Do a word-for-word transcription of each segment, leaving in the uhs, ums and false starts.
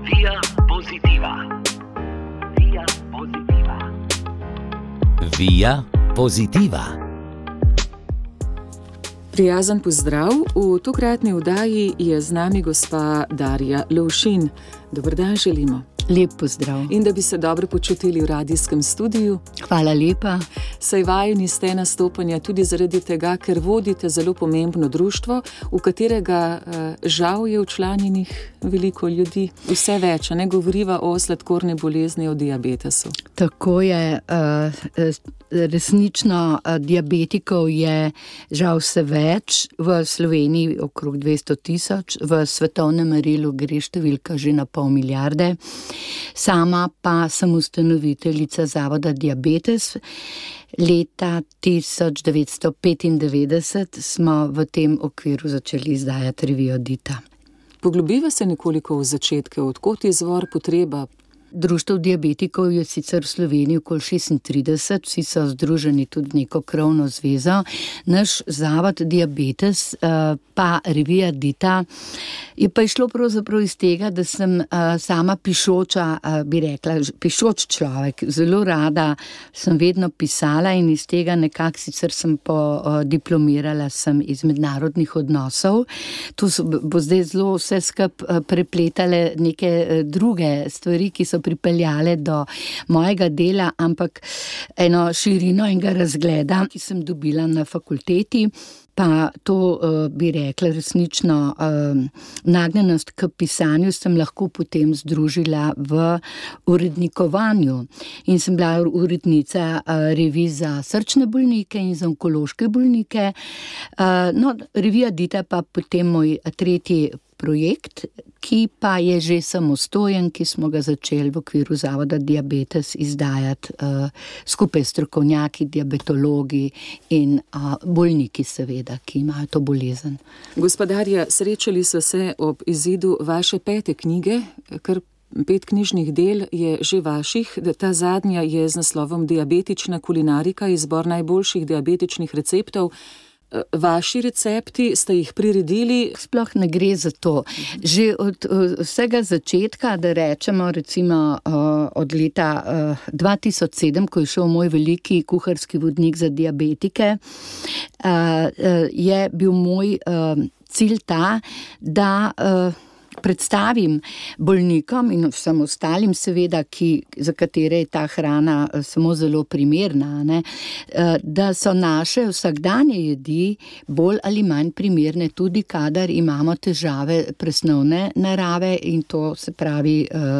Via Positiva. Via Positiva. Via Positiva. Prijazen pozdrav, v tokratni oddaji je z nami gospa Darja Lovšin. Dober dan želimo. Lep pozdrav. In da bi se dobro počutili v radijskem studiu. Hvala lepa. Saj vajeni ste nastopanja tudi zaradi tega, ker vodite zelo pomembno društvo, v katerega žal je včlanjenih veliko ljudi. Vse več, ne govoriva o sladkorni bolezni, o diabetesu. Tako je. Resnično diabetikov je žal vse več. V Sloveniji okrog dvesto tisoč, v svetovnem merilu gre številka že na pol milijarde. Sama pa sem ustanoviteljica zavoda Diabetes. Leta tisoč devetsto petindevetdeset smo v tem okviru začeli izdajati revijo Dita. Poglobiva se nekoliko v začetke, od kod izvor potreba? Društev diabetikov je sicer v Sloveniji okoli šestintrideset, vsi so združeni tudi v neko krovno zvezo. Naš zavod Diabetes pa revija Dita je pa išlo pravzaprav iz tega, da sem sama pišoča, bi rekla, pišoč človek. Zelo rada sem vedno pisala in iz tega nekako sicer sem po diplomirala sem iz mednarodnih odnosov. Tu bo zdaj zelo vse skup prepletale neke druge stvari, ki so pripeljale do mojega dela, ampak eno širino enega razgleda, ki sem dobila na fakulteti, pa to bi rekla resnično nagnjenost k pisanju sem lahko potem združila v urednikovanju. In sem bila urednica revij za srčne bolnike in za onkološke bolnike. No, revija Dita pa potem moj tretji projekt, ki pa je že samostojen, ki smo ga začeli v okviru zavoda Diabetes izdajati uh, skupaj s strokovnjaki, diabetologi in uh, bolniki seveda, ki imajo to bolezen. Gospodarja, srečali so se ob izidu vaše pete knjige, kar pet knjižnih del je že vaših. Ta zadnja je z naslovom Diabetična kulinarika, izbor najboljših diabetičnih receptov. Vaši recepti ste jih priredili? Sploh ne gre za to. Že od vsega začetka, da rečemo recimo od leta dva tisoč sedem, ko je šel moj veliki kuharski vodnik za diabetike, je bil moj cilj ta, da predstavim bolnikom in vsem ostalim seveda, ki, za katere je ta hrana samo zelo primerna, ne, da so naše vsakdanje jedi bolj ali manj primerne tudi, kadar imamo težave presnovne narave in to se pravi,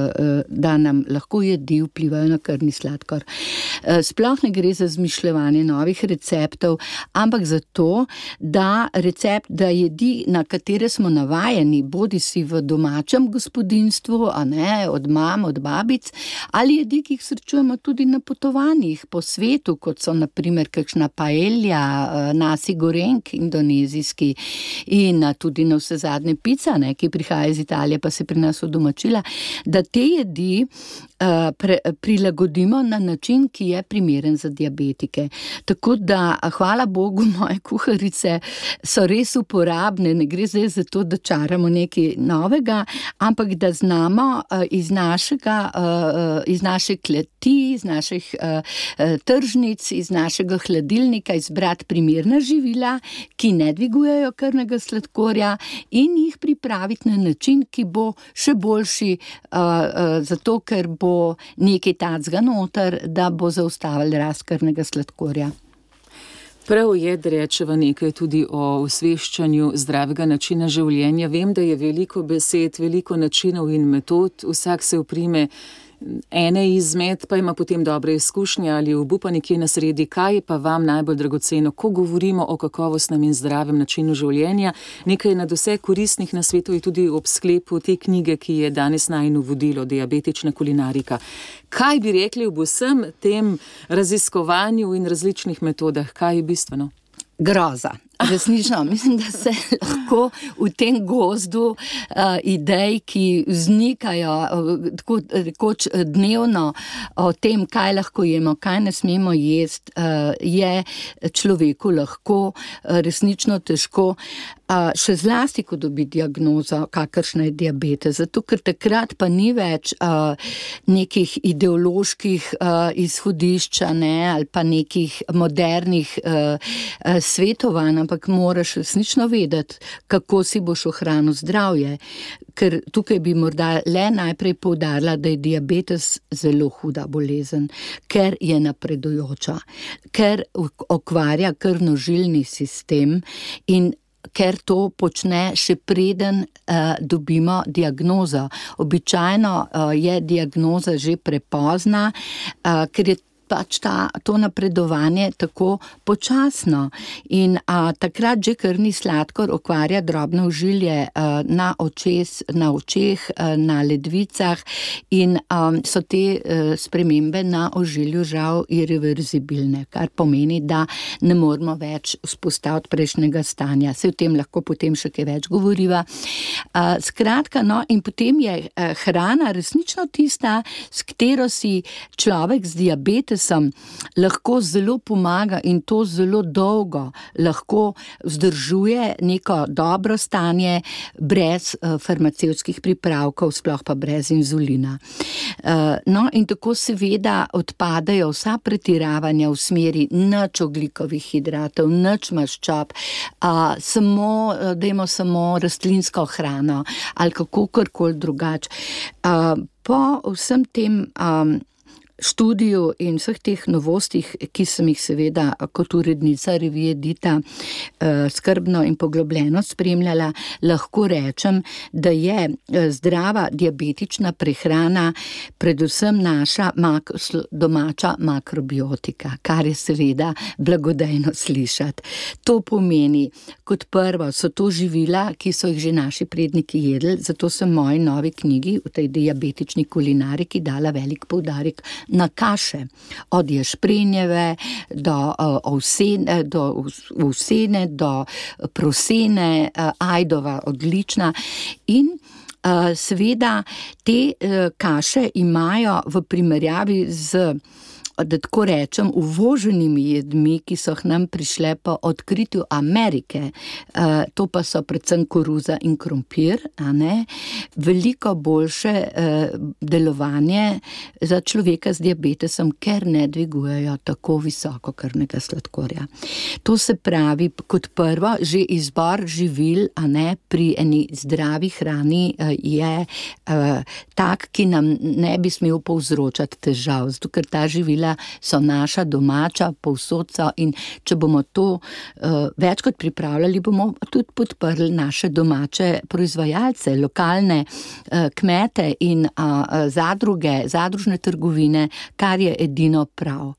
da nam lahko jedi vplivajo na krvni sladkor. Sploh ne gre za izmišljevanje novih receptov, ampak za to, da recept, da jedi, na katere smo navajeni, bodi si v domačem gospodinjstvu, a ne, od mam, od babic, ali jedi, ki jih srečujemo tudi na potovanjih po svetu, kot so na primer kakšna paella, nasi goreng indonezijski in tudi na vse zadnje pica, ne, ki prihaja iz Italije, pa se pri nas udomačila, da te jedi uh, pre, prilagodimo na način, ki je primeren za diabetike. Tako da, hvala Bogu, moje kuharice so res uporabne, ne gre zdaj za to, da čaramo nekaj novega, ampak da znamo iz našega, iz naše kleti, iz naših tržnic, iz našega hladilnika izbrati primerna živila, ki ne dvigujejo krvnega sladkorja in jih pripraviti na način, ki bo še boljši, zato ker bo nekaj tacga noter, da bo zaustavili rast krvnega sladkorja. Prav je, da rečeva nekaj tudi o osveščanju zdravega načina življenja. Vem, da je veliko besed, veliko načinov in metod, vsak se oprime ene izmed, pa ima potem dobre izkušnje ali obupa nekje na sredi. Kaj je pa vam najbolj dragoceno, ko govorimo o kakovostnem in zdravem načinu življenja? Nekaj nadvse koristnih nasvetov je tudi ob sklepu te knjige, ki je danes najino vodilo, Diabetična kulinarika. Kaj bi rekli ob vsem tem raziskovanju in različnih metodah? Kaj je bistveno? Groza. resnično, mislim, da se lahko v tem gozdu uh, idej, ki vznikajo uh, tako rekoč dnevno o tem, kaj lahko jemo, kaj ne smemo jesti, uh, je človeku lahko uh, resnično težko. Uh, še zlasti, ko dobi diagnozo, kakršna je diabetes, zato ker takrat pa ni več uh, nekih ideoloških uh, izhodišča, ne, ali pa nekih modernih uh, uh, svetovanj, ampak moraš resnično vedeti, kako si boš ohranil zdravje. Ker tukaj bi morda le najprej poudarila, da je diabetes zelo huda bolezen, ker je napredujoča, ker okvarja krvnožilni sistem in ker to počne še preden uh, dobimo diagnozo. Običajno uh, je diagnoza že prepozna, uh, ker je pač ta, to napredovanje tako počasno. In a, takrat že krvni sladkor okvarja drobno ožilje a, na, očes, na očeh, a, na ledvicah in a, so te a, spremembe na ožilju žal irreverzibilne, kar pomeni, da ne moramo več vzpostaviti prejšnjega stanja. Se o tem lahko potem še kaj več govoriva. A, skratka, no, in potem je a, hrana resnično tista, s katero si človek z diabetesom lahko zelo pomaga in to zelo dolgo lahko vzdržuje neko dobro stanje brez uh, farmacevtskih pripravkov, sploh pa brez inzulina. Uh, no, in tako seveda odpadajo vsa pretiravanja v smeri nič ogljikovih hidratov, nič maščob, uh, samo, uh, dajmo samo rastlinsko hrano ali kakorkoli drugače. Uh, po vsem tem um, študiju in vseh teh novostih, ki sem jih seveda kot urednica revije Dita skrbno in poglobljeno spremljala, lahko rečem, da je zdrava diabetična prehrana predvsem naša mak- domača makrobiotika, kar je seveda blagodejno slišati. To pomeni, kot prvo, so to živila, ki so jih že naši predniki jedli, zato sem v moji novi knjigi v tej diabetični kulinariki dala velik poudarek na kaše, od ješprenjeve do uh, ovsene, do ovsene, do prosene, uh, ajdova odlična in uh, seveda te uh, kaše imajo v primerjavi z, da tako rečem, uvoženimi jedmi, ki so k nam prišle po odkritju Amerike, uh, to pa so predvsem koruza in krompir, a ne, veliko boljše uh, delovanje za človeka z diabetesom, ker ne dvigujejo tako visoko krvnega sladkorja. To se pravi, kot prvo, že izbor živil, a ne, pri eni zdravi hrani uh, je uh, tak, ki nam ne bi smel povzročati težav, zato ker ta živila so naša domača, povsod so in če bomo to uh, več kot pripravljali, bomo tudi podprli naše domače proizvajalce, lokalne uh, kmete in uh, zadruge, zadružne trgovine, kar je edino prav.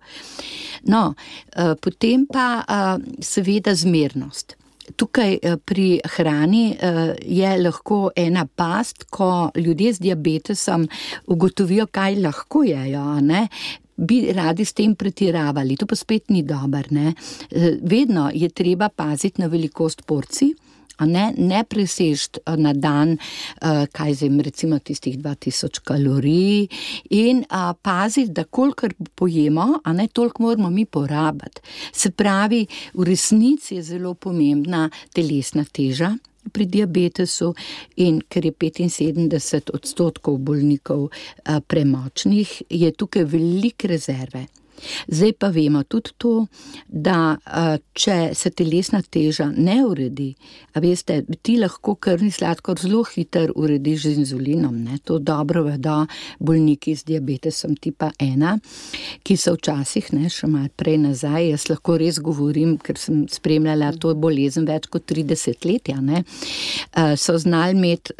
No, uh, potem pa uh, seveda zmernost. Tukaj pri hrani je lahko ena past, ko ljudje z diabetesom ugotovijo, kaj lahko jejo, ne? Bi radi s tem pretiravali, to pa spet ni dober, ne? Vedno je treba paziti na velikost porcij, a ne, ne presežiti na dan, kaj zdaj, recimo tistih dva tisoč kalorij in a, paziti, da kolikor pojemo, a ne, toliko moramo mi porabiti. Se pravi, v resnici je zelo pomembna telesna teža pri diabetesu in ker je petinsedemdeset odstotkov bolnikov a, premočnih, je tukaj veliko rezerve. Zdaj pa vemo tudi to, da če se telesna teža ne uredi, a veste, ti lahko krvni sladkor zelo hiter urediš z inzulinom, ne? To dobro vedo bolniki z diabetesom tipa ena, ki so včasih, ne, še malo prej nazaj, jaz lahko res govorim, ker sem spremljala to bolezen več kot trideset let, ne, so znali imeti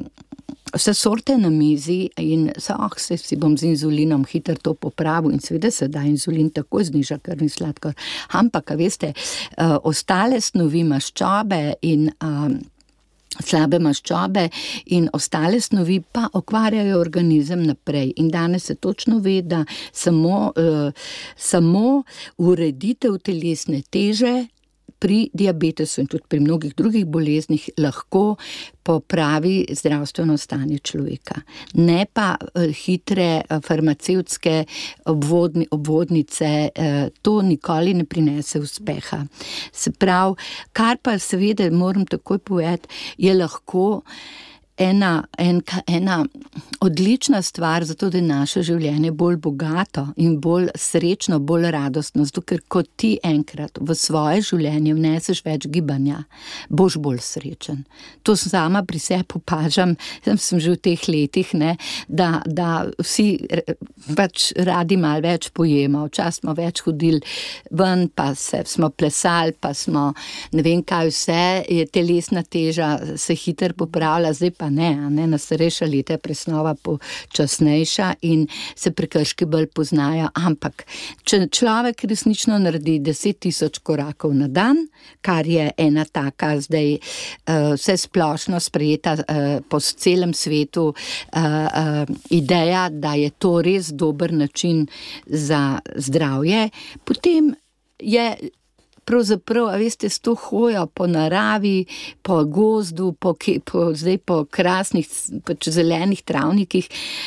vse sorte na mizi in so, ah, se si bom z inzulinom hiter to popravil in seveda se da inzulin tako zniža krvni sladkor. Ampak, a veste, uh, ostale snovi maščobe in uh, slabe maščobe in ostale snovi pa okvarjajo organizem naprej. In danes se točno ve, da samo, uh, samo ureditev telesne teže pri diabetesu in tudi pri mnogih drugih boleznih lahko popravi zdravstveno stanje človeka. Ne pa hitre farmacevtske obvodni, obvodnice, to nikoli ne prinese uspeha. Se pravi, kar pa seveda moram takoj povedati, je lahko Ena, en, ena odlična stvar, zato da je naše življenje bolj bogato in bolj srečno, bolj radostno, zato ker ko ti enkrat v svoje življenje vneseš več gibanja, boš bolj srečen. To sama pri sebi opažam, sem že v teh letih, ne, da, da vsi pač radi malo več pojemo, včasih smo več hodili ven, pa se, smo plesali, pa smo ne vem kaj vse, je telesna teža se hitro popravlja, zdaj pa ne, ne, na starejša leta je presnova počasnejša in se prekrški bolj poznajo, ampak če človek resnično naredi deset tisoč korakov na dan, kar je ena taka zdaj uh, vse splošno sprejeta uh, po celem svetu uh, uh, ideja, da je to res dober način za zdravje, potem je pravzaprav, a veste, s to hojo po naravi, po gozdu, po, po, zdaj po krasnih, pač zelenih travnikih,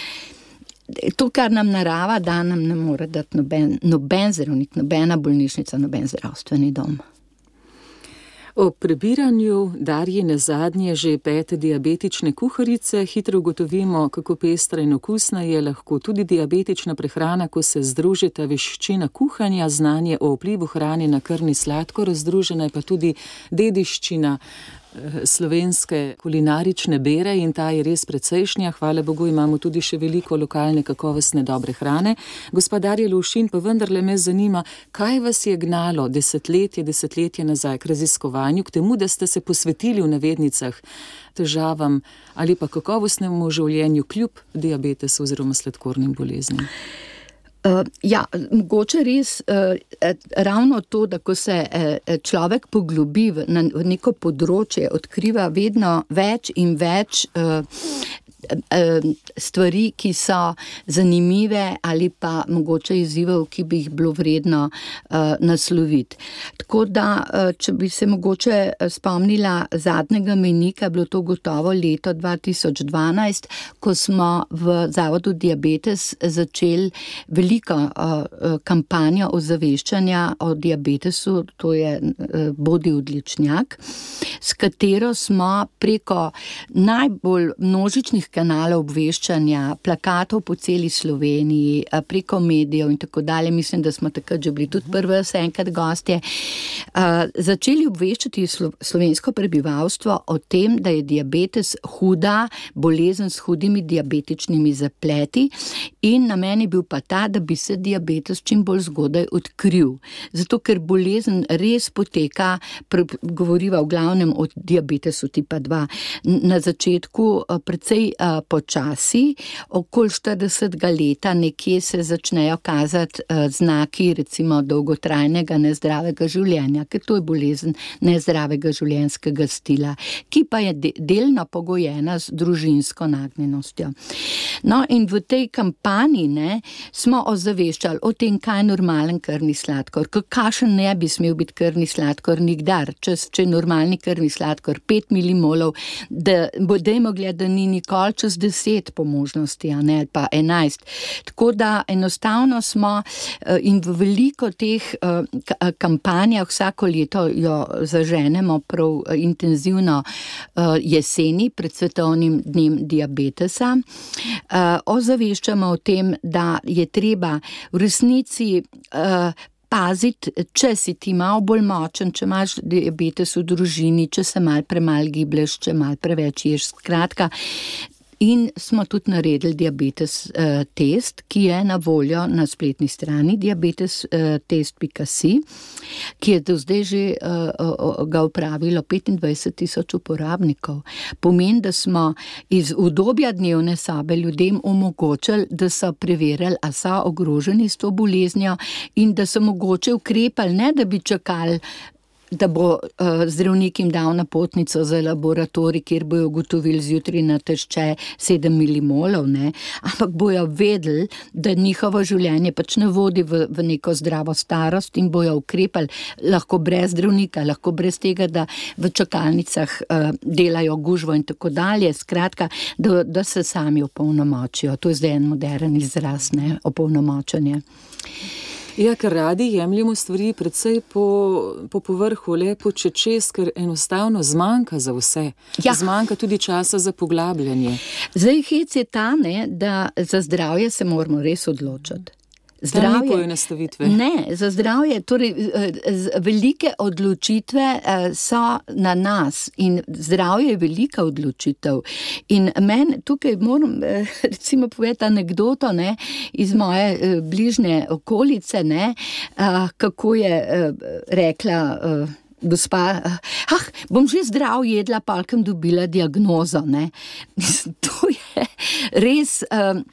to, kar nam narava da, nam ne more dati noben, noben zdravnik, nobena bolnišnica, noben zdravstveni dom. O prebiranju Darjine zadnje že pete diabetične kuharice hitro ugotovimo, kako pestra in okusna je lahko tudi diabetična prehrana, ko se združita veščina kuhanja, znanje o vplivu hrane na krvni sladkor, združena je pa tudi dediščina slovenske kulinarične bere in ta je res precejšnja. Hvala Bogu, imamo tudi še veliko lokalne kakovostne dobre hrane. Gospa Darja Lovšin, pa vendarle me zanima, kaj vas je gnalo desetletje, desetletje nazaj k raziskovanju, k temu, da ste se posvetili v navednicah težavam ali pa kakovostnemu življenju kljub diabetesu oziroma sladkornim boleznim? Uh, ja, mogoče res uh, ravno to, da ko se uh, človek poglobi v, na, v neko področje, odkriva vedno več in več uh, stvari, ki so zanimive ali pa mogoče izzivov, ki bi jih bilo vredno uh, nasloviti. Tako da, uh, če bi se mogoče spomnila zadnjega mejnika, bilo to gotovo leto dva tisoč dvanajst, ko smo v Zavodu Diabetes začeli veliko uh, kampanjo ozaveščanja o diabetesu, to je uh, Bodi odličnjak, s katero smo preko najbolj množičnih kanalov obveščanja, plakatov po celi Sloveniji, preko medijev in tako dalje, mislim, da smo takrat že bili tudi prvi se enkrat gostje, uh, začeli obveščati slo- slovensko prebivalstvo o tem, da je diabetes huda bolezen s hudimi diabetičnimi zapleti in namen je bil pa ta, da bi se diabetes čim bolj zgodaj odkril. Zato, ker bolezen res poteka, pre, govoriva v glavnem o diabetesu tipa dva, na začetku uh, precej uh, počasi, okoli štiridesetega leta nekje se začnejo kazati uh, znaki recimo dolgotrajnega nezdravega življenja, ker to je bolezen nezdravega življenjskega stila, ki pa je de- delno pogojena z družinsko nagnjenostjo. No in v tej kampanji ne, smo ozaveščali o tem, kaj je normalen krvni sladkor, kakšen ne bi smel biti krvni sladkor nikdar, če, če je normalni krvni sladkor pet milimolov, da dajmo gledati, da ni nikoli čez deset po možnosti, a ne, pa enajst. Tako da enostavno smo in v veliko teh kampanjah vsako leto jo zaženemo prav intenzivno jeseni pred svetovnim dnem diabetesa. Ozaveščamo o tem, da je treba v resnici paziti, če si ti malo bolj močen, če imaš diabetes v družini, če se malo premalo giblješ, če malo preveč ješ, skratka. In smo tudi naredili diabetes uh, test, ki je na voljo na spletni strani diabetes test pika si, ki je do zdaj že uh, ga upravilo petindvajset tisoč uporabnikov. Pomeni, da smo iz udobja dnevne sobe ljudem omogočili, da so preverili, a so ogroženi s to boleznjo in da so mogoče ukrepali, ne da bi čakali da bo uh, zdravnik jim dal napotnico za laboratorij, kjer bojo ugotovili zjutraj na tešče sedem milimolov, ne, ampak bojo vedeli, da njihovo življenje pač ne vodi v, v neko zdravo starost in bojo ukrepali lahko brez zdravnika, lahko brez tega, da v čakalnicah uh, delajo gužvo in tako dalje, skratka, da, da se sami opolnomočijo. To je zdaj en modern izraz, ne, opolnomočenje. Ja, ker radi jemljemo stvari predvsej po, po povrhu, lepo čečes, ker enostavno zmanjka za vse. Ja. Zmanjka tudi časa za poglabljanje. Zdaj hec je ta, ne, da za zdravje se moramo res odločiti. Zdravje, ni poenostavitve. Ne, za zdravje, torej velike odločitve so na nas in zdravje je velika odločitev. In meni tukaj moram recimo povedati anekdoto, ne, iz moje bližnje okolice, ne, kako je rekla gospa, ah, bom že zdrav jedla, palkem dobila diagnozo, ne. To je res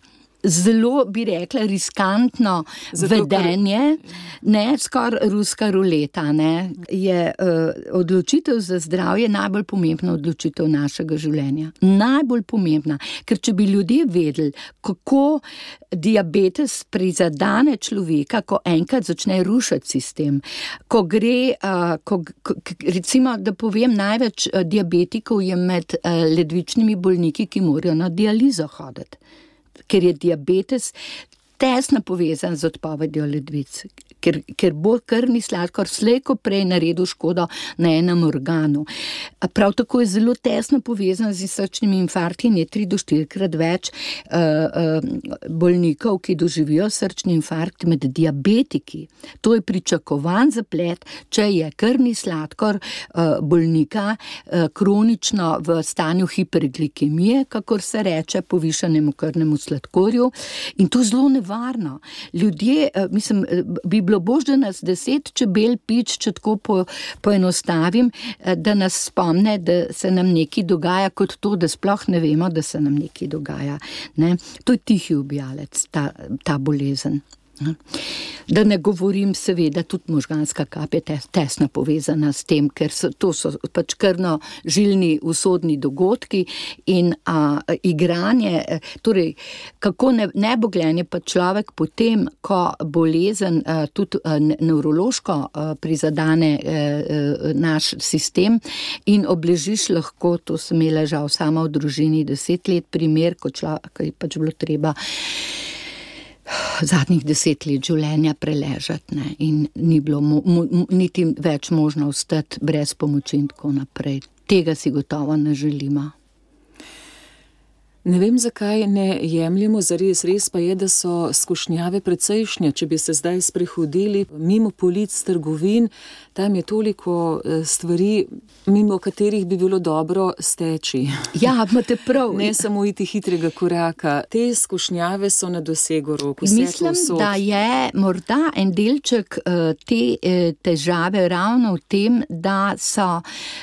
zelo, bi rekla, riskantno zato, vedenje, kar... ne, skoraj ruska ruleta, ne, je uh, odločitev za zdravje najbolj pomembna odločitev našega življenja. Najbolj pomembna, ker če bi ljudje vedeli, kako diabetes prizadane človeka, ko enkrat začne rušiti sistem, ko gre, uh, ko, ko, recimo, da povem, največ uh, diabetikov je med uh, ledvičnimi bolniki, ki morajo na dializo hoditi. Ker je diabetes tesno povezan z odpovedjo ledvic, ker, ker bo krvni sladkor slej ko prej naredil škodo na enem organu. Prav tako je zelo tesno povezan z srčnimi infarkti in je tri do štirikrat več uh, uh, bolnikov, ki doživijo srčni infarkt med diabetiki. To je pričakovan zaplet, če je krvni sladkor uh, bolnika uh, kronično v stanju hiperglikemije, kakor se reče, povišanemu krvnemu sladkorju, in to zelo nevarno. Varno. Ljudje, mislim, bi bilo bož, da nas deset čebel pič, če tako po, poenostavim, da nas spomne, da se nam nekaj dogaja, kot to, da sploh ne vemo, da se nam nekaj dogaja. Ne? To je tihi ubijalec, ta, ta bolezen. Da ne govorim, seveda, tudi možganska kap je tesno povezana s tem, ker so, to so pač krvno-žilni usodni dogodki in a, igranje, torej kako ne, nebogljen je pa človek potem, ko bolezen a, tudi a, nevrološko a, prizadane a, a, naš sistem in obležiš lahko, to sem imela žal sama v družini deset let primer, ko človek je pač bilo treba zadnjih deset let življenja preležati, ne, in ni bilo mo, mo, niti več možno ostati brez pomoči in tako naprej. Tega si gotovo ne želimo. Ne vem, zakaj ne jemljemo zares, res pa je, da so skušnjave precejšnje. Če bi se zdaj sprehodili mimo polic trgovin, tam je toliko stvari, mimo katerih bi bilo dobro steči. Ja, imate prav. Ne samo iti hitrega koraka. Te skušnjave so na dosegu rok. Mislim, da je morda en delček te težave ravno v tem, da so,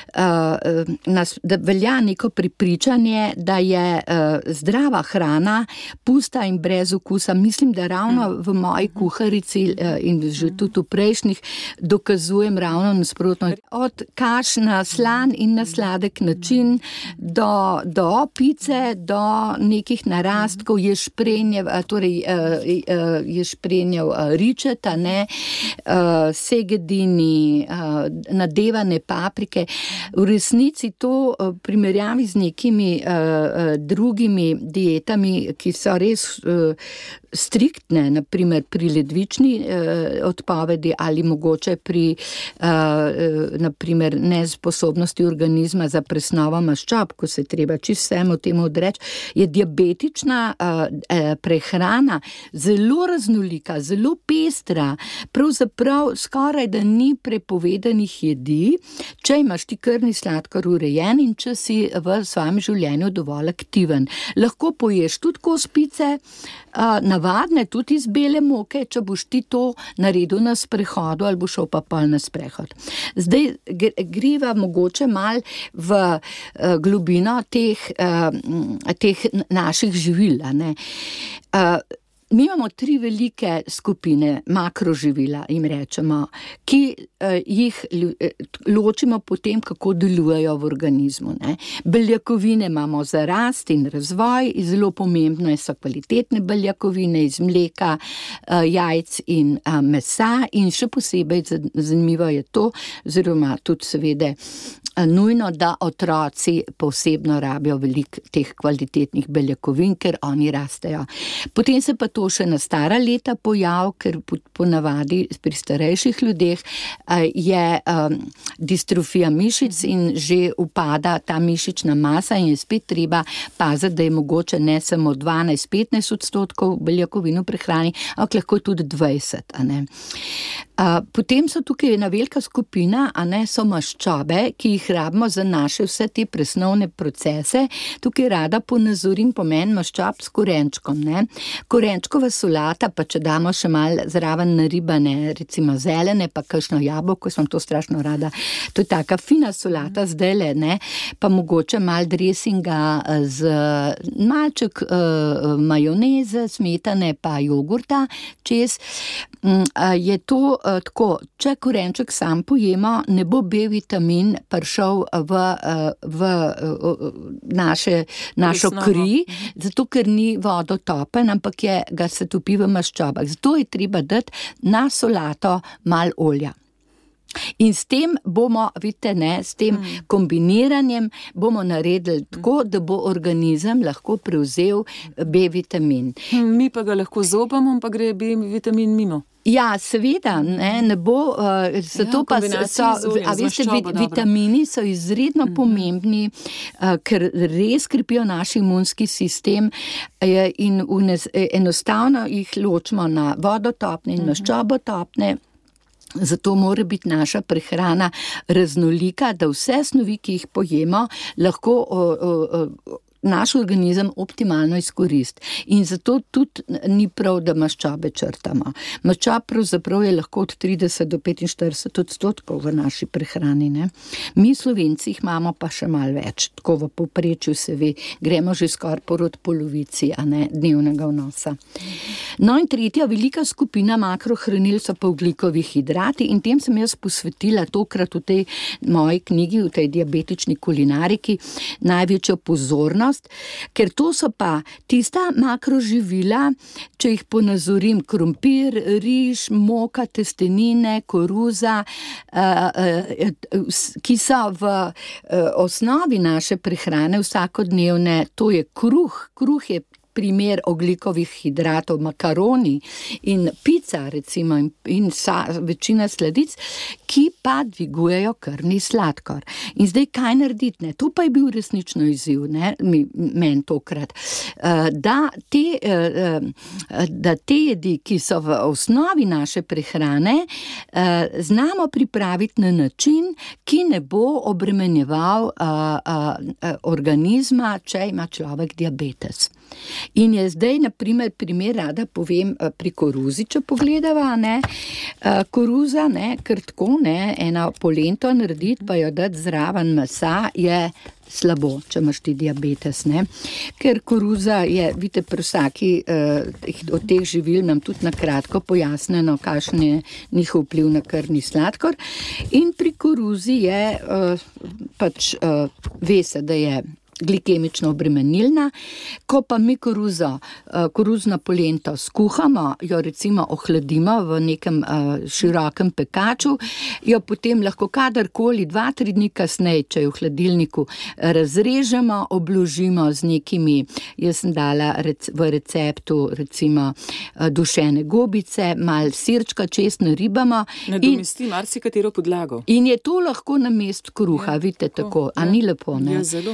da velja neko prepričanje, da je zdrava hrana, pusta in brez okusa. Mislim, da ravno v moji kuharici in že tudi v prejšnjih dokazujem ravno nasprotno. Od kaš na slan in na sladek način do, do pice, do nekih narastkov, ješprenjev, torej ješprenjev ričeta, ne, segedini, nadevane paprike. V resnici to primerjavi z nekimi drugimi dietami, ki so res uh, striktne, naprimer pri ledvični uh, odpovedi ali mogoče pri uh, uh, naprimer nesposobnosti organizma za presnovo maščob, ko se treba čisto vsemu temu odreči, je diabetična uh, uh, prehrana zelo raznolika, zelo pestra, pravzaprav skoraj da ni prepovedanih jedi, če imaš ti krvni sladkor urejen in če si v svojem življenju dovolj aktiven. Lahko poješ tudi kos pice, navadne, tudi iz bele moke, če boš ti to naredil na sprehodu ali boš šel pa pol na sprehod. Zdaj greva mogoče mal v globino teh, teh naših živil, ne. mi imamo tri velike skupine makroživila, jim rečemo, ki eh, jih ločimo po tem, kako delujejo v organizmu. Ne. Beljakovine imamo za rast in razvoj, zelo pomembno so kvalitetne beljakovine iz mleka, eh, jajc in eh, mesa in še posebej zanimivo je to, oziroma tudi seveda nujno, da otroci posebno rabijo veliko teh kvalitetnih beljakovin, ker oni rastejo. Potem se pa to še na stara leta pojav, ker ponavadi pri starejših ljudeh je um, distrofija mišic in že upada ta mišična masa in je spet treba paziti, da je mogoče ne samo dvanajst do petnajst odstotkov beljakovin v prehrani, ampak lahko tudi dvajset, a ne. Uh, potem so tukaj ena velika skupina, a ne, so maščobe, ki jih rabimo za naše vse te presnovne procese. Tukaj rada ponazorim pomen maščob s korenčkom, ne. Korenčkova solata, pa če damo še malo zraven naribane, recimo zelene, pa kakšno jabolko, sem to strašno rada. To je taka fina solata zdajle, ne, pa mogoče malo dresinga z malček uh, majoneze, smetane pa jogurta čez. Uh, je to uh, tako, če korenček sam pojemo, ne bo B vitamin prišel v, v naše, našo kri, zato ker ni vodotopen, ampak je, ga se topi v maščobah. Zato je treba dati na solato malo olja. In s tem bomo, vidite, ne, s tem hmm. kombiniranjem bomo naredili tako, da bo organizem lahko prevzel B vitamin. Hmm, mi pa ga lahko zobamo, pa gre B vitamin mimo. Ja, seveda, ne, ne bo, uh, zato ja, pa so, a veste, vit, vitamini so izredno mm-hmm. pomembni, uh, ker res krepijo naš imunski sistem uh, in unes, enostavno jih ločimo na vodotopne in mm-hmm. maščobotopne. Zato mora biti naša prehrana raznolika, da vse snovi, ki jih pojemo, lahko o, o, o, naš organizem optimalno izkoristi. In zato tudi ni prav, da maščobe črtamo. Maščob pravzaprav je lahko od trideset do petinštirideset odstotkov v naši prehrani. Ne? Mi Slovenci jih imamo pa še malo več. Tako v povprečju se ve, gremo že skoraj porod polovici, a ne dnevnega vnosa. No in tretja velika skupina makrohranil so pa ogljikovi hidrati in tem sem jaz posvetila tokrat v tej moji knjigi, v tej diabetični kulinariki, največjo pozornost, ker to so pa tista makroživila, če jih ponazorim, krompir, riž, moka, testenine, koruza, ki so v osnovi naše prehrane vsakodnevne, to je kruh, kruh je primer ogljikovih hidratov, makaroni in pica, recimo, in, in sa, večina sladic, ki pa dvigujejo krvni sladkor. In zdaj kaj narediti? Ne? To pa je bil resnično izziv, ne? Mi, men tokrat. Uh, da, te, uh, da te jedi, ki so v osnovi naše prehrane, uh, znamo pripraviti na način, ki ne bo obremenjeval uh, uh, organizma, če ima človek diabetes. In je zdaj, na primer, primer rada povem pri koruzi, če pogledava, ne, koruza, ne, ker tako, ne, ena polento narediti, pa jo dati zraven mesa, je slabo, če imaš ti diabetes, ne. Ker koruza je, vidite, pri vsaki uh, od teh živil nam tudi na kratko pojasneno, kakšen je njihov vpliv na krvni sladkor. In pri koruzi je, uh, pač, uh, ve se, da je glikemično obremenilna. Ko pa mi koruzo, koruzno polento skuhamo, jo recimo ohladimo v nekem širokem pekaču, jo potem lahko kadarkoli dva, tri dni kasneje, če je v hladilniku, razrežemo, obložimo z nekimi, jaz sem dala rec, v receptu recimo dušene gobice, malo sirčka, česno ribamo. Nadomesti marsikatero podlago. In je to lahko namesto kruha, ja, vidite tako, a ja. Ni lepo, ne? Ja, zelo.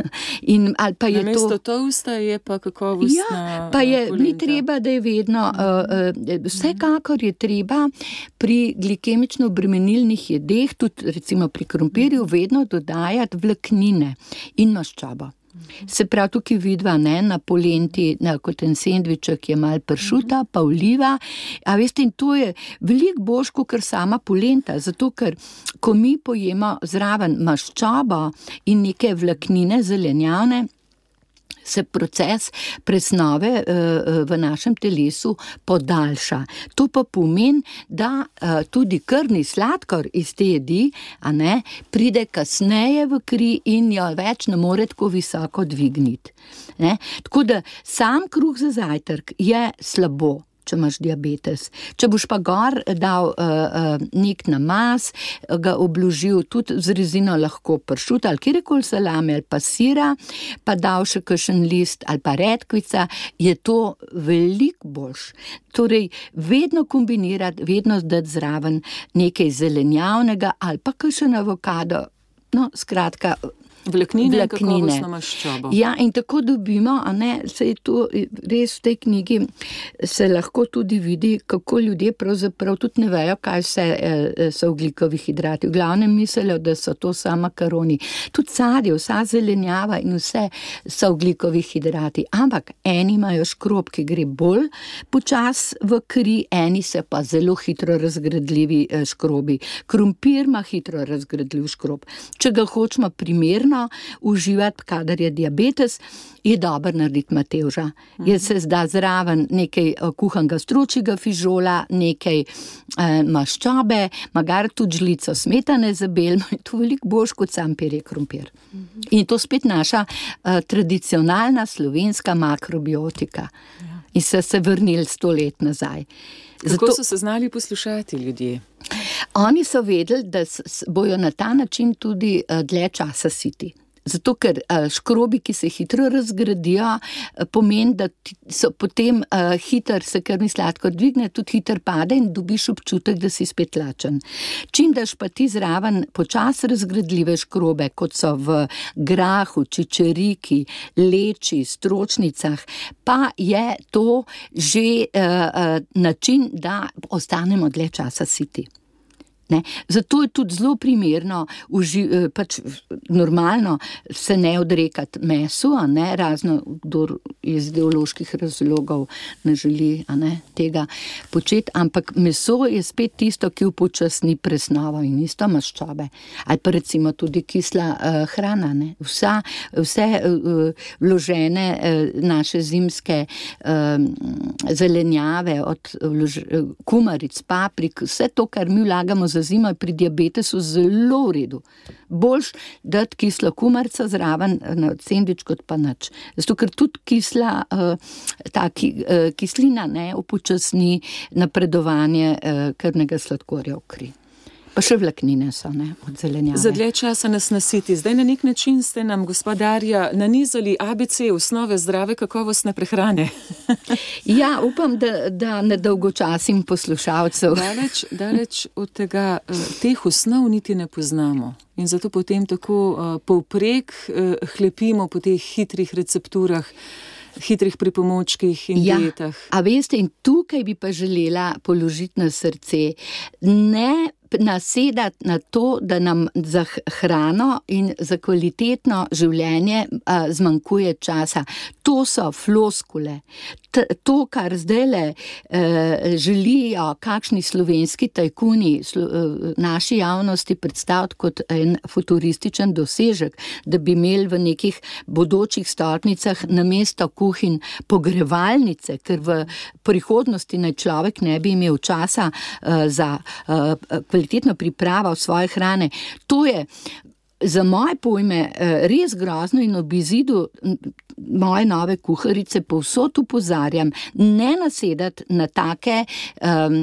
In, ali pa je namesto to... toasta je pa kakovostna ja, pa je, polenta. Ni treba, da je vedno, uh, uh, vsekakor je treba pri glikemično obremenilnih jedeh, tudi recimo pri krompirju, vedno dodajati vlaknine in maščobo. Se pravi, tukaj vidva, ne, na polenti, na kot en sendviček je malo pršuta, pa oliva, a veste, in to je veliko boljš, kot sama polenta, zato ker, ko mi pojemo zraven maščobo in neke vlaknine zelenjavne, se proces presnove v našem telesu podaljša. To pa pomeni, da tudi krvni sladkor iz te jedi, a ne, pride kasneje v kri in jo več ne more tako visoko dvigniti. Ne? Tako da sam kruh za zajtrk je slabo, če imaš diabetes. Če boš pa gor dal uh, uh, nek namaz, ga obložil tudi z rezino lahko pršut ali kjerkoli salame ali pa sira, pa dal še kakšen list ali pa redkvica, je to veliko boljš. Torej, vedno kombinirati, vedno dati zraven nekaj zelenjavnega ali pa kakšen avokado, no, skratka, Vlaknine, kakovostno maščobo. Ja, in tako dobimo, a ne, se je to res v tej knjigi se lahko tudi vidi, kako ljudje pravzaprav tudi ne vejo, kaj vse so ogljikovi hidrati. V glavnem mislijo, da so to samo makaroni. Tudi sadje, vsa zelenjava in vse so ogljikovi hidrati. Ampak eni imajo škrob, ki gre bolj počas v kri, eni se pa zelo hitro razgradljivi škrobi. Krompir ima hitro razgradljiv škrob. Če ga hočemo primerno uživati, kadar je diabetes, je dobro narediti matevža. Je se zda zraven nekaj kuhanega stročjega fižola, nekaj eh, maščobe, magar tudi žlico smetane za bel, to veliko boljš kot sam perje krompir. In to spet naša eh, tradicionalna slovenska makrobiotika. In so se vrnili sto let nazaj. Kako Zato, so se znali poslušati ljudje? Oni so vedeli, da bojo na ta način tudi dlje časa siti. Zato, ker škrobi, ki se hitro razgradijo, pomeni, da so potem uh, hiter se krvni sladkor dvigne, tudi hiter pade in dobiš občutek, da si spet lačen. Čim daš pa ti zraven počas razgradljive škrobe, kot so v grahu, čičeriki, leči, stročnicah, pa je to že uh, uh, način, da ostanemo dlje časa siti. Ne? Zato je tudi zelo primerno, uži, pač normalno se ne odrekati mesu, a ne, razno, kdo iz ideoloških razlogov ne želi, a ne, tega početi, ampak meso je spet tisto, ki upočasni presnovo in isto maščobe. Ali pa recimo tudi kisla uh, hrana, ne. Vsa, vse uh, vložene uh, naše zimske uh, zelenjave, od vlož, uh, kumaric, paprik, vse to, kar mi vlagamo za zimo, je pri diabetesu zelo v redu. Boljš dati kislo kumarca zraven na sendvič kot pa nič. Zato, ker tudi kisla, uh, ta ki, uh, kislina ne upočasni napredovanje uh, krvnega sladkorja v kri. Pa še vlaknine so, ne, od zelenjave. Za dlje časa nas nasiti. Zdaj na nek način ste nam, gospa Darja, nanizali A B C, osnove zdrave kakovostne prehrane. Ja, upam, da, da ne dolgočasim poslušalcev. Daleč, daleč od tega, teh osnov niti ne poznamo. In zato potem tako uh, povprek uh, hlepimo po teh hitrih recepturah, hitrih pripomočkih in ja, dietah. A veste, in tukaj bi pa želela položiti na srce. Ne nasedati na to, da nam za hrano in za kvalitetno življenje a, zmanjkuje časa. To so floskule. T- to, kar zdajle e, želijo kakšni slovenski tajkuni slo, e, naši javnosti predstaviti kot en futurističen dosežek, da bi imeli v nekih bodočih stolpnicah namesto kuhinj pogrevalnice, ker v prihodnosti naj človek ne bi imel časa e, za e, kvalitetno pripravo svoje hrane. To je za moje pojme res grozno in ob izidu moje nove kuharice povsod opozarjam, ne nasedati na take, um,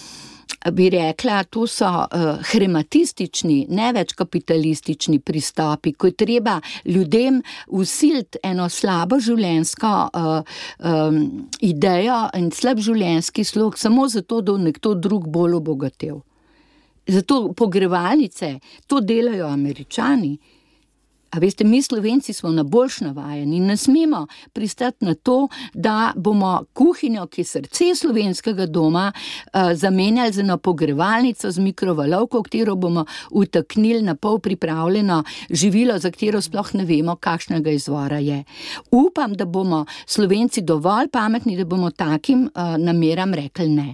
bi rekla, to so uh, hematistični, ne več kapitalistični pristopi, ko je treba ljudem vsiliti eno slabo življenjsko uh, um, idejo in slab življenjski slog, samo zato, da nekdo drug bolj obogatel. Zato pogrevalnice, to delajo Američani. A veste, mi Slovenci smo na boljš navajeni in ne smemo pristati na to, da bomo kuhinjo, ki je srce slovenskega doma, uh, zamenjali z eno pogrevalnico z mikrovalovko, v katero bomo utaknili na pol pripravljeno živilo, za katero sploh ne vemo, kakšnega izvora je. Upam, da bomo Slovenci dovolj pametni, da bomo takim uh, nameram rekli ne.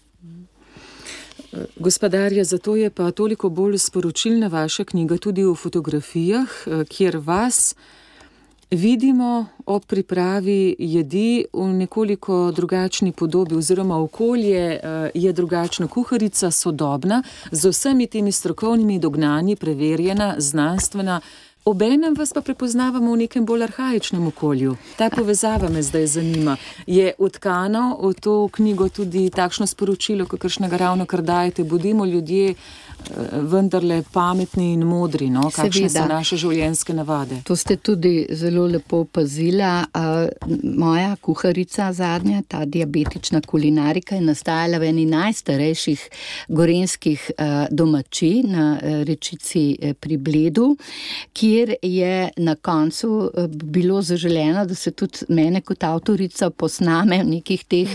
Gospa Darja, zato je pa toliko bolj sporočilna vaša knjiga tudi v fotografijah, kjer vas vidimo ob pripravi jedi v nekoliko drugačni podobi oziroma okolje je drugačno. Kuharica sodobna, z vsemi temi strokovnimi dognanji, preverjena, znanstvena. Obenem vas pa prepoznavamo v nekem bolj arhaičnem okolju. Ta povezava me zdaj zanima. Je utkano v to knjigo tudi takšno sporočilo, kakršnega ravno kar dajete, bodimo ljudje vendarle pametni in modri, no? Kakšne so naše življenjske navade? To ste tudi zelo lepo opazila. Moja kuharica zadnja, ta diabetična kulinarika, je nastajala v eni najstarejših gorenjskih domačij na Rečici pri Bledu, kjer je na koncu bilo zaželeno, da se tudi mene kot avtorica posname v nekih teh,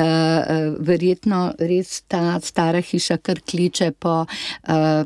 verjetno res ta stara hiša kar kliče po Uh,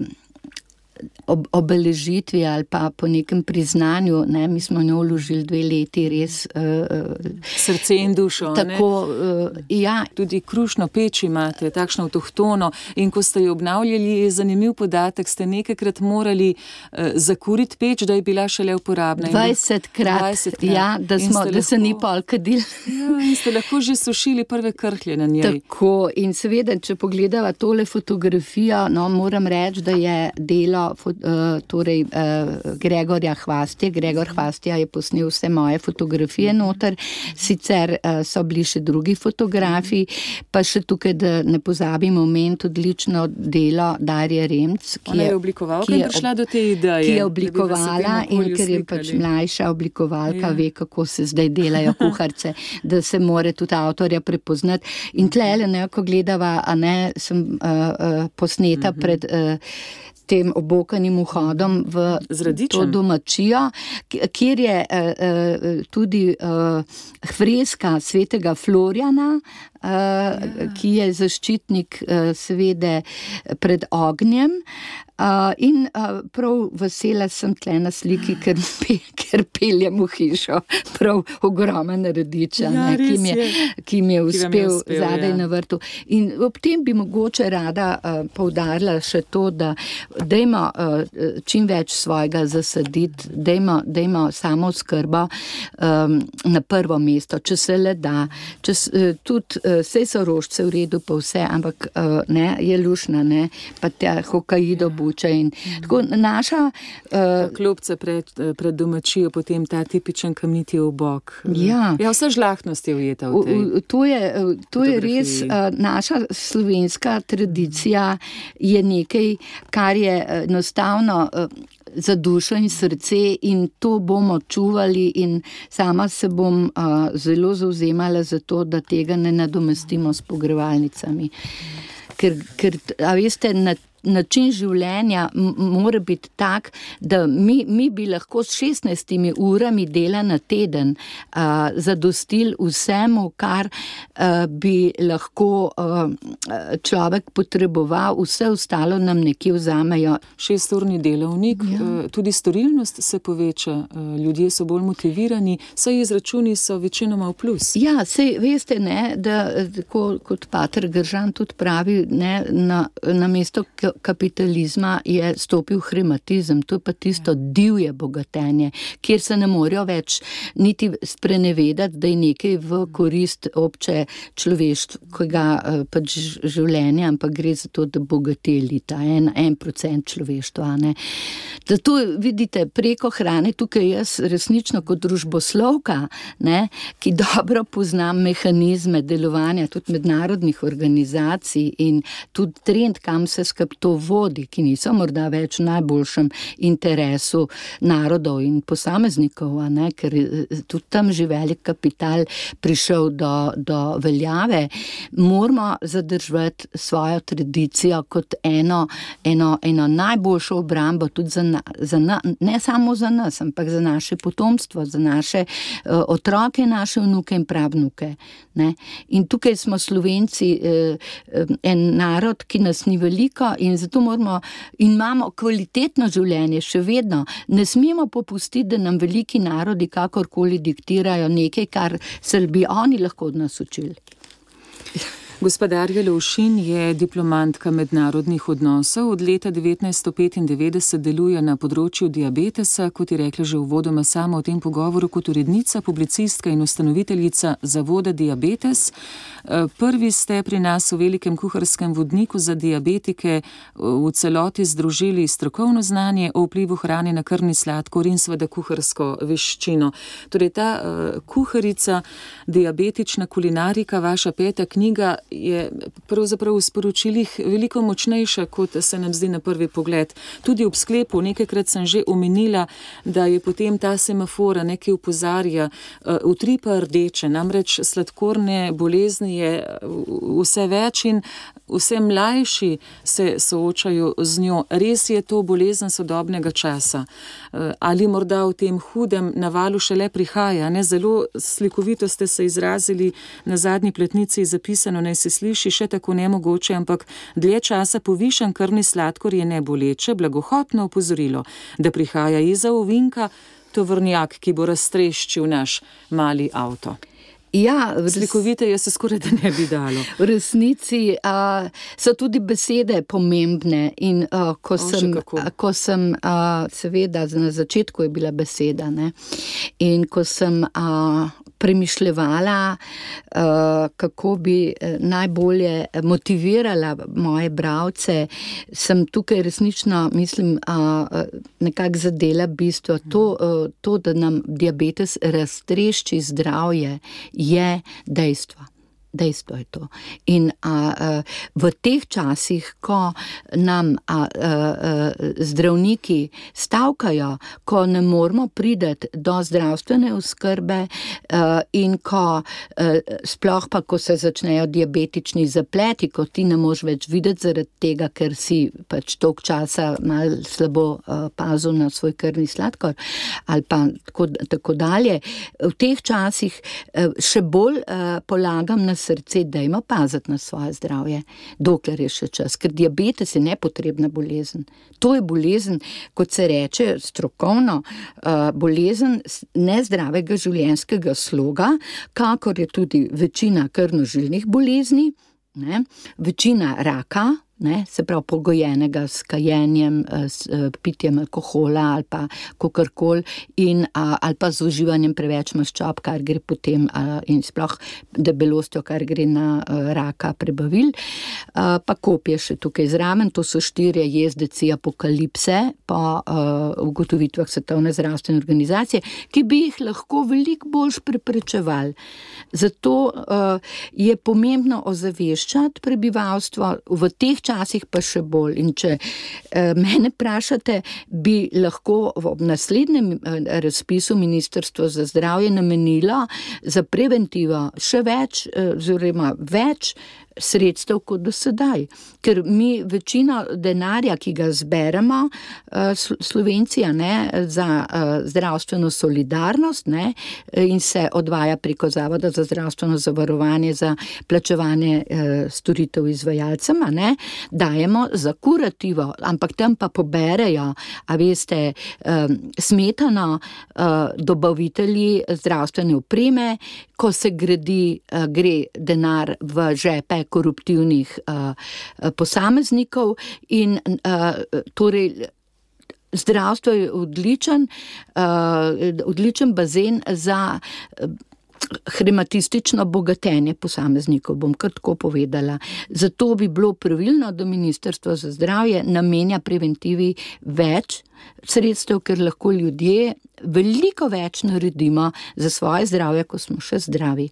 ob, obeležitvi ali pa po nekem priznanju, ne, mi smo njo vložili dve leti res uh, srce in dušo, tako, uh, ja. Tudi krušno peč imate, takšno avtohtono, in ko ste jo obnavljali, je zanimiv podatek, ste nekajkrat morali uh, zakuriti peč, da je bila šele uporabna. dvajsetkrat, ja, da, smo, da lahko, se ni pol kadil. Ja, in ste lahko že sušili prve krhlje na njej. Tako, in seveda, če pogledava tole fotografijo, no, moram reči, da je delo Uh, torej uh, Gregorja Hvastija. Gregor Hvastija je posnel vse moje fotografije noter, sicer uh, so bili še drugi fotografi, pa še tukaj, da ne pozabim omeniti odlično delo Darje Remc, ki je, je oblikovalka ki je, in prišla do te ideje. Ki je oblikovala in ker je pač mlajša oblikovalka, je. Ve, kako se zdaj delajo kuharce, da se more tudi avtorja prepoznati. In tlele, ne, ko gledava, a ne, sem uh, uh, posneta uh-huh. pred uh, tem obokanim vhodom v to domačijo, kjer je uh, tudi uh, freska svetega Florjana, uh, ja. ki je zaščitnik uh, seveda pred ognjem. Uh, in uh, prav vesela sem tle na sliki, ker, pe, ker peljem v hišo prav ogromen radiča, ja, ne, ki, mi je, ki mi je uspel, je uspel zadaj ja. Na vrtu. In ob tem bi mogoče rada uh, poudarila še to, da dajmo uh, čim več svojega zasaditi, dajmo, dajmo samo skrbo um, na prvo mesto, če se le da. Če, uh, tudi uh, sej so rožce v redu, pa vse, ampak uh, ne, je lušna, ne, pa te Hokkaido ja. In tako naša uh, klopce pred, pred domačijo, potem ta tipičen kamniti obok. Ja, ja, vsa žlahtnost je ujeta v tej. To je, to je res uh, naša slovenska tradicija, je nekaj, kar je enostavno uh, za dušo in srce, in to bomo čuvali, in sama se bom uh, zelo zavzemala za to, da tega ne nadomestimo s pogrevalnicami. Ker, ker a veste, na način življenja mora biti tak, da mi, mi bi lahko s šestnajstimi urami dela na teden uh, zadostili vsemu, kar uh, bi lahko uh, človek potreboval, vse ostalo nam nekje vzamejo. Šesturni delovnik, ja. uh, tudi storilnost se poveča, uh, ljudje so bolj motivirani, saj izračuni so večinoma v plus. Ja, sej veste, ne, da tako kot pater Gržan tudi pravi, ne, na, na mesto kapitalizma je stopil hematizem, to je pa tisto divje bogatenje, kjer se ne morejo več niti sprenevedati, da je nekaj v korist obče človeškega pač življenja, ampak gre za to, da bogati elita, en, en procent človeštva. Ne. Zato vidite, preko hrane tukaj jaz resnično kot družboslovka, ne, ki dobro poznam mehanizme delovanja tudi mednarodnih organizacij in tudi trend, kam se skap to vodi, ki niso morda več v najboljšem interesu narodov in posameznikov, a ne, ker tudi tam že velik kapital prišel do, do veljave, moramo zadržati svojo tradicijo kot eno, eno, eno najboljšo obrambo tudi za, na, za na, ne samo za nas, ampak za naše potomstvo, za naše uh, otroke, naše vnuke in pravnuke. Ne. In tukaj smo Slovenci uh, en narod, ki nas ni veliko, in zato moramo in imamo kvalitetno življenje še vedno. Ne smemo popustiti, da nam veliki narodi kakorkoli diktirajo nekaj, kar se bi oni lahko od nas učili. Gospa Darja Lovšin je diplomantka mednarodnih odnosov. Od leta devetnajststo petindevetdeset deluje na področju diabetesa, kot je rekla že uvodoma sama v tem pogovoru, kot urednica, publicistka in ustanoviteljica Zavoda Diabetes. Prvi ste pri nas v velikem kuharskem vodniku za diabetike v celoti združili strokovno znanje o vplivu hrane na krvni sladkor in seveda kuharsko veščino. Torej ta uh, kuharica, diabetična kulinarika, vaša peta knjiga, je pravzaprav v sporočilih veliko močnejša, kot se nam zdi na prvi pogled. Tudi ob sklepu, nekajkrat sem že omenila, da je potem ta semafora nekaj upozarja, utripa rdeče, namreč sladkorne bolezni je vse več in vse mlajši se soočajo z njo. Res je to bolezen sodobnega časa. Ali morda v tem hudem navalu šele prihaja, ne? Zelo slikovito ste se izrazili na zadnji pletnici, zapisano, naj se sliši še tako nemogoče, ampak dlje časa povišan krvni sladkor je neboleče, blagohotno opozorilo, da prihaja iza ovinka tovornjak, ki bo raztreščil naš mali avto. Ja, slikovite je se skoraj da ne bi dalo. V resnici uh, so tudi besede pomembne in uh, ko, o, sem, ko sem, uh, seveda na začetku je bila beseda, ne? In ko sem uh, premišljevala, uh, kako bi najbolje motivirala moje bralce, sem tukaj resnično, mislim, uh, nekako zadela bistvo. To, uh, to, da nam diabetes raztrešči zdravje, je dejstvo. Dejstvo je to. In a, a, v teh časih, ko nam a, a, a, zdravniki stavkajo, ko ne moremo priti do zdravstvene oskrbe a, in ko a, sploh pa, ko se začnejo diabetični zapleti, ko ti ne moš več videti zaradi tega, ker si pač toliko časa malo slabo a, pazil na svoj krvni sladkor ali pa tako, tako dalje. V teh časih a, še bolj a, polagam na srce, dajmo paziti na svoje zdravje, dokler je še čas, ker diabetes je nepotrebna bolezen. To je bolezen, kot se reče strokovno, bolezen nezdravega življenjskega sloga, kakor je tudi večina krvnožilnih bolezni, ne, večina raka, ne, se pravi pogojenega s kajenjem, s pitjem alkohola ali pa kakorkoli in a, ali pa z uživanjem preveč maščob, kar gre potem a, in sploh debelostjo, kar gre na a, raka prebavil. A, pa kopje še tukaj zraven, to so štirje jezdeci apokalipse po a, ugotovitvah Svetovne zdravstvene organizacije, ki bi jih lahko veliko bolj preprečevali. Zato a, je pomembno ozaveščati prebivalstvo v teh časih pa še bolj. In če eh, mene vprašate, bi lahko v naslednjem eh, razpisu Ministrstvo za zdravje namenilo za preventivo še več, eh, oziroma več sredstev kot do sedaj. Ker mi večino denarja, ki ga zberemo, Slovenci, ne, za zdravstveno solidarnost, ne, in se odvaja preko Zavoda za zdravstveno zavarovanje za plačevanje storitev izvajalcem, ne, dajemo za kurativo, ampak tam pa poberejo, a veste, smetano dobavitelji zdravstvene opreme, ko se gradi, gre denar v žepe koruptivnih uh, posameznikov in uh, torej zdravstvo je odličen, uh, odličen bazen za uh, hematistično bogatenje posameznikov, bom kar tako povedala. Zato bi bilo pravilno, da Ministrstvo za zdravje namenja preventivi več sredstev, ker lahko ljudje veliko več naredimo za svoje zdravje, ko smo še zdravi.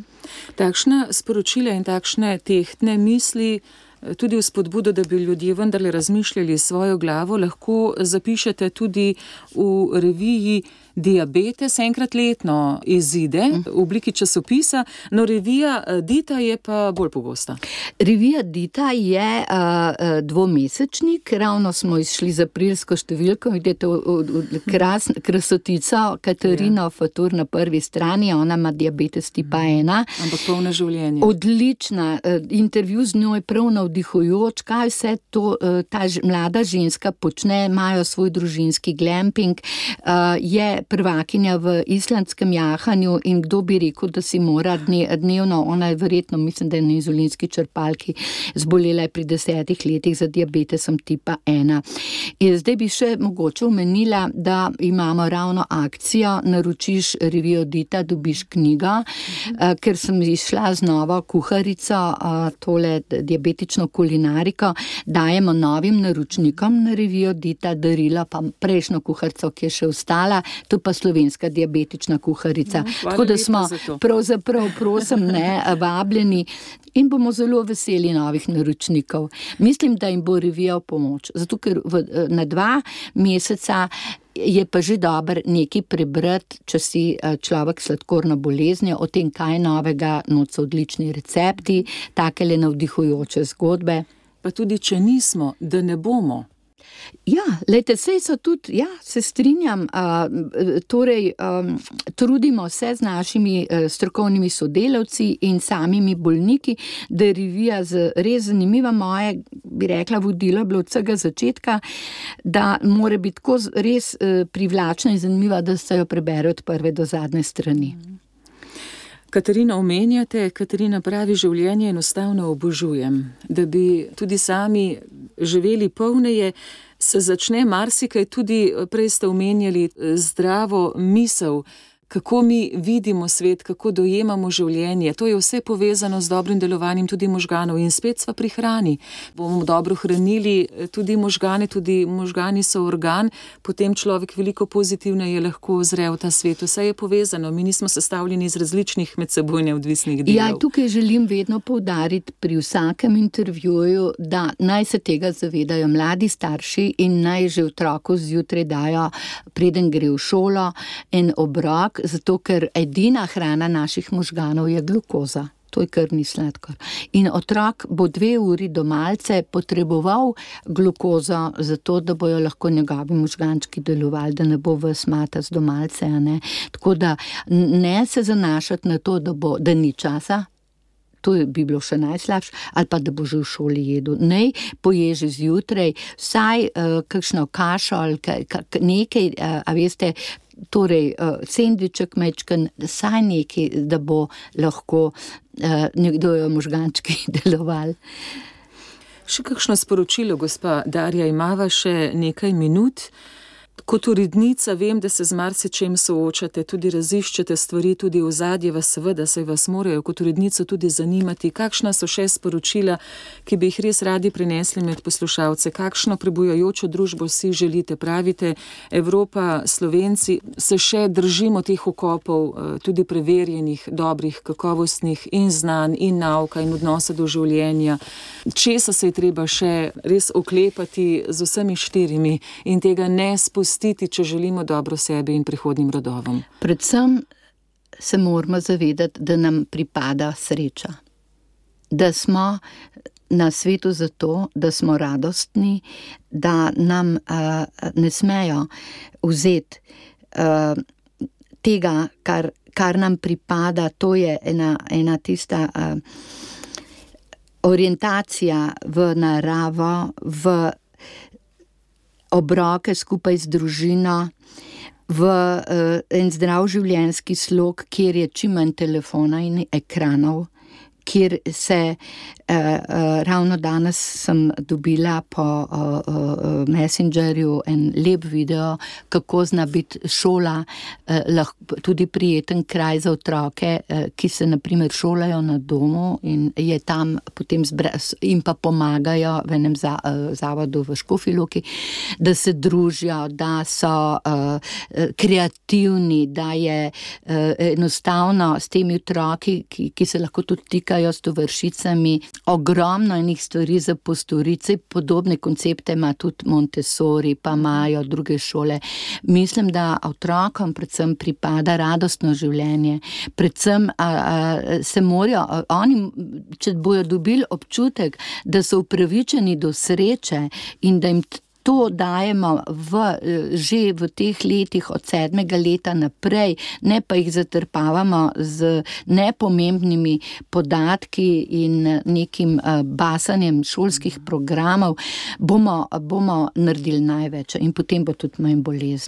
Takšna sporočila in takšne tehtne misli, tudi v spodbudo, da bi ljudje vendarle razmišljali svojo glavo, lahko zapišete tudi v reviji Diabetes, enkrat letno izide v obliki časopisa, no revija Dita je pa bolj pogosta. Revija Dita je uh, dvomesečnik, ravno smo izšli z aprilsko številko, vidite kras, krasotico Katarino ja. Fatur na prvi strani, ona ima diabetes tipa ena. Ampak polno življenje. Odlična, uh, intervju z njo je prav navdihujoč, kaj vse to uh, ta ž, mlada ženska počne, imajo svoj družinski glamping, uh, je je prvakinja v islandskem jahanju in kdo bi rekel, da si mora dnevno, ona je verjetno, mislim, da je na inzulinski črpalki, zbolela je pri desetih letih za diabetesom tipa ena. In zdaj bi še mogoče omenila, da imamo ravno akcijo, naročiš revijo Dita, dobiš knjigo, uh, ker sem išla z novo kuharico, uh, tole diabetično kulinariko, dajemo novim naročnikom na revijo Dita darilo, pa prejšnjo kuharico, ki je še ostala, to pa slovenska diabetična kuharica. No, tako da smo pravzaprav, prosim, ne, vabljeni in bomo zelo veseli novih naročnikov. Mislim, da jim bo revija v pomoč, zato ker v, na dva meseca je pa že dober nekaj prebrati, če si človek sladkorno boleznjo, o tem, kaj novega, noč so odlični recepti, takele navdihujoče zgodbe. Pa tudi, če nismo, da ne bomo. Ja, lejte, sej so tudi, ja, se strinjam, uh, torej um, trudimo se z našimi uh, strokovnimi sodelavci in samimi bolniki, da je revija z res zanimiva moje, bi rekla, vodilo bilo od vsega začetka, da mora biti tako res uh, privlačna in zanimiva, da se jo prebere od prve do zadnje strani. Katarina, omenjate, Katarina pravi, življenje enostavno obožujem, da bi tudi sami živeli polneje, se začne marsikaj, tudi prej ste omenjali zdravo misel, kako mi vidimo svet, kako dojemamo življenje. To je vse povezano z dobrim delovanjem tudi možganov in spet sva pri hrani. Bomo dobro hranili tudi možgane, tudi možgani so organ, potem človek veliko pozitivneje lahko zre v ta svet. Vse je povezano, mi nismo sestavljeni iz različnih med seboj neodvisnih delov. Ja, tukaj želim vedno poudariti pri vsakem intervjuju, da naj se tega zavedajo mladi starši in naj že otroku zjutraj dajo, preden gre v šolo, en obrok, zato ker edina hrana naših možganov je glukoza. To je krvni sladkor. In otrok bo dve uri do malce potreboval glukozo, zato da bojo lahko njegovi možgančki delovali, da ne bo ves matas do malce. Ne? Tako da ne se zanašati na to, da, bo, da ni časa, to bi bilo še najslabše, ali pa da bo že v šoli jedel. Nej poježi zjutraj, vsaj uh, kakšno kašo ali ka, ka, nekaj, uh, a veste, torej uh, sendviček mečken, saj nekaj, da bo lahko uh, nekdo jo možgančki delovali. Še kakšno sporočilo, gospa Darja, imava še nekaj minut. Kot urednica vem, da se z marsičem soočate, tudi raziščete stvari, tudi ozadje vas seveda, saj vas morajo kot urednico tudi zanimati. Kakšna so še sporočila, ki bi jih res radi prinesli med poslušalce? Kakšno prebujajočo družbo si želite? Pravite, Evropa, Slovenci, se še držimo teh okopov, tudi preverjenih, dobrih, kakovostnih in znanj in nauka in odnosa do življenja. Česa se je treba še res oklepati z vsemi štirimi in tega ne spustiti, če želimo dobro sebi in prihodnjim rodovom? Predvsem se moramo zavedati, da nam pripada sreča. Da smo na svetu zato, da smo radostni, da nam uh, ne smejo vzeti uh, tega, kar, kar nam pripada. To je ena, ena tista uh, orientacija v naravo, v obroke skupaj z družino, v uh, en zdrav življenjski slog, kjer je čim manj telefona in ekranov, kjer se uh, uh, ravno danes sem dobila po uh, uh, Messengerju en lep video, kako zna biti šola uh, lahko tudi prijeten kraj za otroke, uh, ki se na primer šolajo na domu in je tam potem zbra, in pa pomagajo v enem za, uh, zavodu v Škofji Loki, da se družijo, da so uh, kreativni, da je uh, enostavno s temi otroki, ki, ki se lahko tudi tikajo s tovršicami, ogromno enih stvari za postorice, podobne koncepte ima tudi Montessori, pa imajo druge šole. Mislim, da otrokom predvsem pripada radostno življenje, predvsem a, a, se morajo, a, oni, če bojo dobili občutek, da so upravičeni do sreče in da jim to dajemo v, že v teh letih od sedmega leta naprej, ne pa jih zatrpavamo z nepomembnimi podatki in nekim basanjem šolskih programov, bomo, bomo naredili največ in potem bo tudi manj bolezni.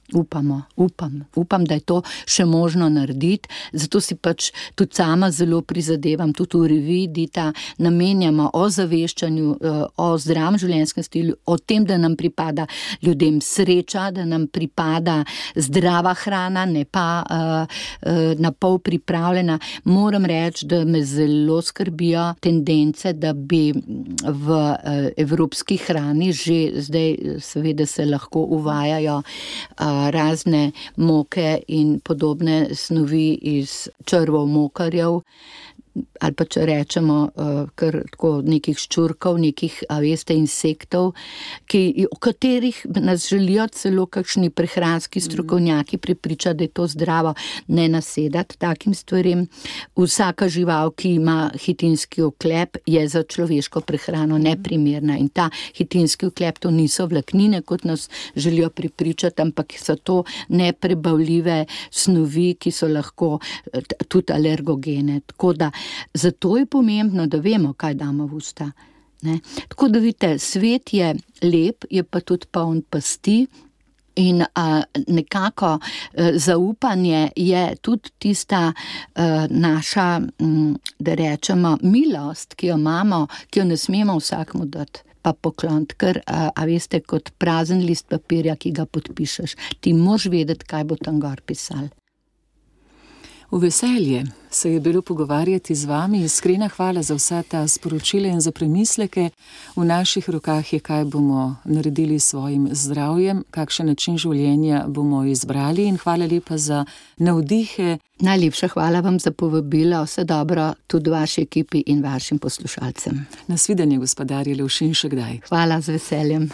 Upamo, upam, upam, da je to še možno narediti, zato si pač tudi sama zelo prizadevam, tudi v reviji Dita namenjamo o zaveščanju, o zdravem življenjskem stilu, o tem, da nam pripada ljudem sreča, da nam pripada zdrava hrana, ne pa uh, uh, na pol pripravljena. Moram reči, da me zelo skrbijo tendence, da bi v uh, evropski hrani že zdaj seveda se lahko uvajajo uh, razne moke in podobne snovi iz črvov mokarjev, ali pa če rečemo kar tako nekih ščurkov, nekih, a veste, insektov, ki, o katerih nas želijo celo kakšni prehranski strokovnjaki prepričati, da je to zdravo, ne nasedati takim stvarem. Vsaka žival, ki ima hitinski oklep, je za človeško prehrano neprimerna in ta hitinski oklep to niso vlaknine, kot nas želijo prepričati, ampak so to neprebavljive snovi, ki so lahko tudi alergogene. Tako da zato je pomembno, da vemo, kaj damo v usta. Ne? Tako da vidite, svet je lep, je pa tudi poln pasti in a, nekako a, zaupanje je tudi tista a, naša, m, da rečemo, milost, ki jo imamo, ki jo ne smemo vsakmu dati. Pa poklont, ker, a, a veste, kot prazen list papirja, ki ga podpišeš, ti moraš vedeti, kaj bo tam gor pisal. V veselje se je bilo pogovarjati z vami, iskrena hvala za vsa ta sporočila in za premisleke. V naših rokah je, kaj bomo naredili s svojim zdravjem, kakšen način življenja bomo izbrali in hvala lepa za navdihe. Najlepša hvala vam za povabilo, vse dobro tudi vaši ekipi in vašim poslušalcem. Nasvidenje, gospodarje Lovšin, še kdaj. Hvala, z veseljem.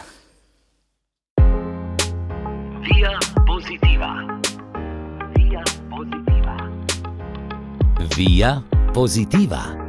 Via Positiva. Via Positiva. Via Positiva.